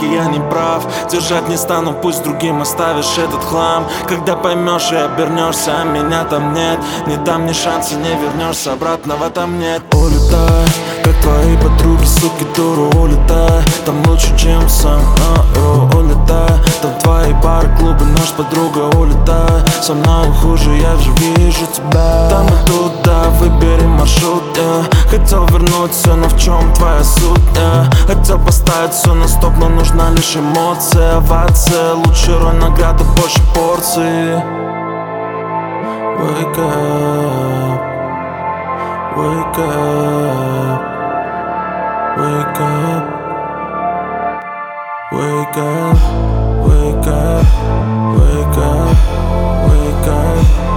ошибки, я не прав. Держать не стану, пусть другим оставишь этот хлам. Когда поймешь и обернешься, а меня там нет. Не дам ни шанса, не вернешься, обратного там нет. Улетай, как твои подруги, суки, дуру, улетай. Там лучше, чем сам, улетай. Там твои бары, клубы, наш подруга, улетай. Со мной хуже, я же вижу тебя. Там и туда, выбери маршрут, Хотел вернуть все, но в чем твоя суть, Хотел поставить все на стоп, но нужна лишь эмоция. Овация, лучше роль, награда, больше порций. Wake up, wake up, wake up, wake up, wake up, wake up, wake up.